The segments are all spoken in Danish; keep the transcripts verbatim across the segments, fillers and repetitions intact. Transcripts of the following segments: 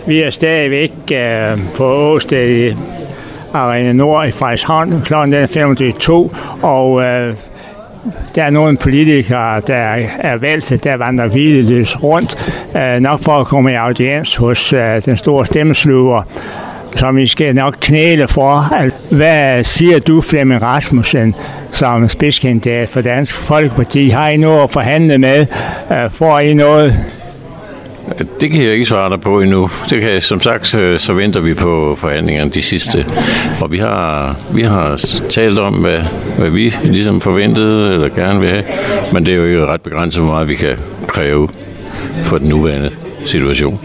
Vi er stadigvæk øh, på Åsted i Arena Nord i Frederikshavn. Klokken er femogtyve to, og øh, der er nogle politikere, der er valgt, der vandrer hvileløs rundt, øh, nok for at komme i audiens hos øh, den store stemmesluger, som vi skal nok knæle for. Hvad siger du, Flemming Rasmussen, som spidskandidat for Dansk Folkeparti? Har I noget at forhandle med? Får I noget? Det kan jeg ikke svare dig på endnu. Det kan jeg, som sagt, så venter vi på forhandlingerne de sidste. Og vi har, vi har talt om, hvad, hvad vi ligesom forventede eller gerne vil have. Men det er jo ikke ret begrænset, hvor meget vi kan kræve for den nuværende situation.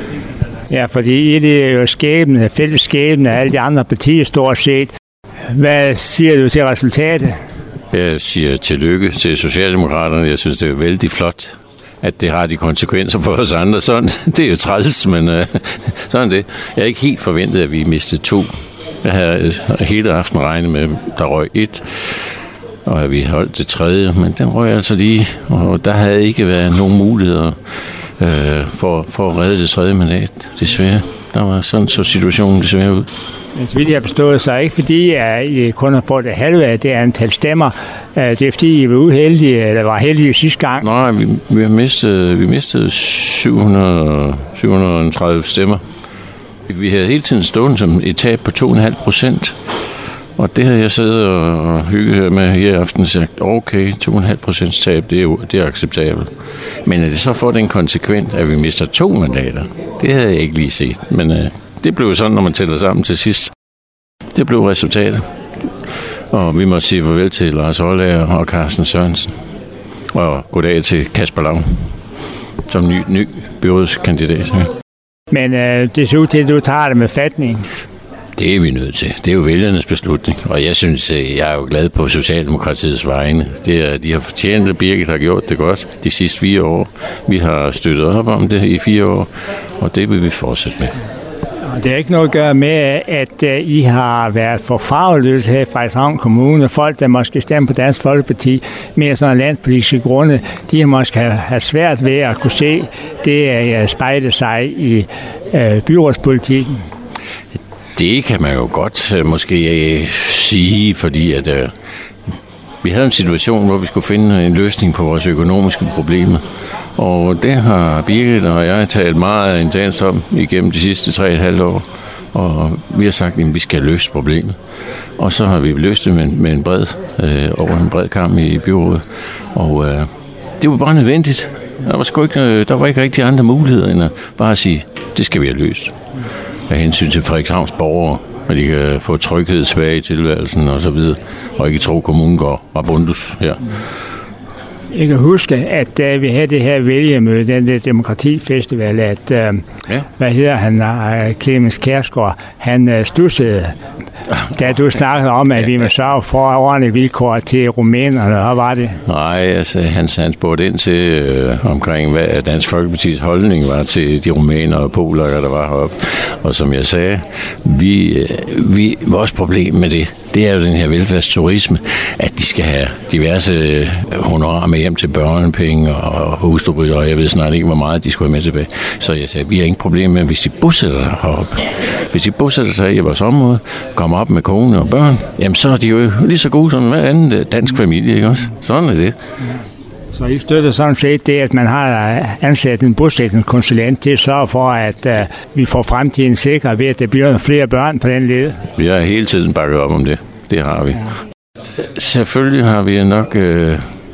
Ja, fordi det er jo skæbne, fælles skæbne af alle de andre partier stort set. Hvad siger du til resultatet? Jeg siger tillykke til Socialdemokraterne. Jeg synes, det er vældig flot, at det har de konsekvenser for os andre. Sådan, det er jo træls, men uh, sådan det. Jeg har ikke helt forventet, at vi mistede to. Jeg havde hele aften regnet med, der røg et, og at vi holdt det tredje, men den røg altså lige, og der havde ikke været nogen muligheder øh, for, for at redde det tredje mandat, desværre. Der var sådan så situationen desværre ud. Men så vidt jeg forstod, så ikke fordi at I kun har fået det halve af det antal stemmer. Det er fordi I var uheldige, eller var heldige sidste gang. Nej, vi, vi mistede, vi mistede syv hundrede, syv hundrede og tredive stemmer. Vi havde hele tiden stående som et tab på to komma fem procent. Og det har jeg siddet og hygget med her i aften og sagt, okay, to komma fem procent tab, det er jo det er acceptabelt. Men at det så får den konsekvent, at vi mister to mandater, det havde jeg ikke lige set. Men uh, det blev sådan, når man tæller sammen til sidst. Det blev resultatet. Og vi må sige farvel til Lars Hollager og Carsten Sørensen. Og goddag til Kasper Lavn, som ny, ny byrådskandidat. Ja. Men uh, det ser ud til, at du tager det med fatning. Det er vi nødt til. Det er jo vælgernes beslutning. Og jeg synes, jeg er jo glad på Socialdemokratiets vegne. Det er, de har fortjent, at Birgit har gjort det godt de sidste fire år. Vi har støttet op om det i fire år, og det vil vi fortsætte med. Og det er ikke noget at gøre med, at I har været for farveløse her i Frederikshavn Kommune. Folk, der måske stemmer på Dansk Folkeparti, mere sådan landspolitiske grunde, de har måske have svært ved at kunne se det spejle sig i øh, byrådspolitikken. Det kan man jo godt uh, måske uh, sige, fordi at, uh, vi havde en situation, hvor vi skulle finde en løsning på vores økonomiske problemer. Og det har Birgit og jeg talt meget intenst om igennem de sidste tre og et halvt år. Og vi har sagt, at vi skal løse problemet. Og så har vi løst det med, med en bred, uh, over en bred kamp i byrådet. Og uh, det var bare nødvendigt. Der var, sgu ikke, der var ikke rigtig andre muligheder end at bare sige, det skal vi have løst. Af hensyn til Frederikshavns borgere, at de kan få tryghed tilbage i tilværelsen og så videre, og ikke tro, at kommunen går rabundus her. Jeg kan huske, at da vi havde det her vælgermøde, den der demokratifestival, at, uh, ja. hvad hedder han, uh, Clemens Kjærsgaard, han uh, stussede, da du snakkede om, at vi må sørge for ordentlige vilkår til rumænerne. Hvad var det? Nej, altså, han, han spurgte ind til øh, omkring, hvad Dansk Folkepartis holdning var til de rumæner og polakker, der var heroppe. Og som jeg sagde, vi, vi, vores problem med det, det er jo den her velfærdsturisme, at de skal have diverse honorarer med hjem til børnepenge og hustrubytter, og jeg ved snart ikke, hvor meget de skulle have med tilbage. Så jeg sagde, vi har ingen problem med, hvis de bosætter sig heroppe. Hvis de bosætter sig i vores område, kommer op med kone og børn, jamen så er de jo lige så gode som hver anden dansk familie, ikke også? Sådan er det. Så I støtter sådan set det, at man har ansat en bosætningskonsulent til at sørge for, at uh, vi får fremtiden sikret ved, at der bliver flere børn på den led? Vi har hele tiden bakket op om det. Det har vi. Ja. Selvfølgelig har vi nok... Øh,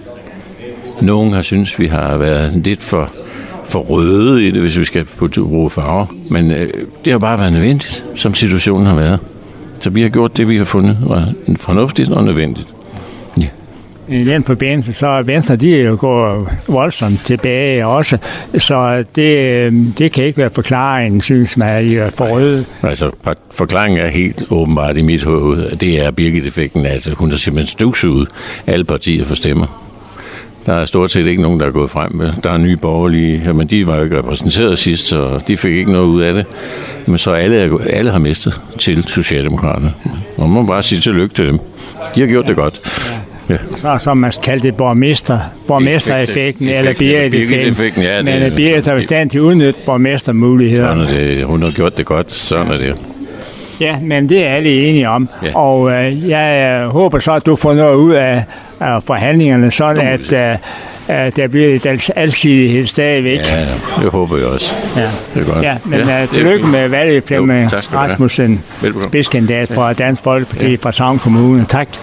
nogen har synes, vi har været lidt for, for røde i det, hvis vi skal bruge farver. Men øh, det har bare været nødvendigt, som situationen har været. Så vi har gjort det, vi har fundet, var fornuftigt og nødvendigt. Ja. I den forbindelse, så er Venstre, de er jo gået voldsomt tilbage også, så det, det kan ikke være forklaringen, synes man, at I er for røde. Altså, forklaringen er helt åbenbart i mit hoved. Det er Birgit-effekten, altså hun har simpelthen støvsuget alle partier for stemmer. Der er stort set ikke nogen, der er gået frem med. Der er nye borgerlige, men de var jo ikke repræsenteret sidst, så de fik ikke noget ud af det. Men så alle, alle har mistet til Socialdemokraterne. Og man må bare sige tillykke til dem. De har gjort det godt. Ja. Så som man kalder det borgmester, borgmestereffekten, eller Birgit-effekten. Ja, men Birgit har jo stand til at udnytte borgmestermuligheder. Sådan er det. Hun har gjort det godt. Sådan er det. Ja, men det er alle enige om. Ja. Og øh, jeg øh, håber så, at du får noget ud af, af forhandlingerne, sådan at øh, at der bliver et alsidighed stadigvæk. Ja, det håber jeg også. Ja. Det er godt. Ja, men ja, tillykke med valget, Flemming Rasmussen, spidskandidat fra Dansk Folkeparti ja. fra Savn Kommune. Tak.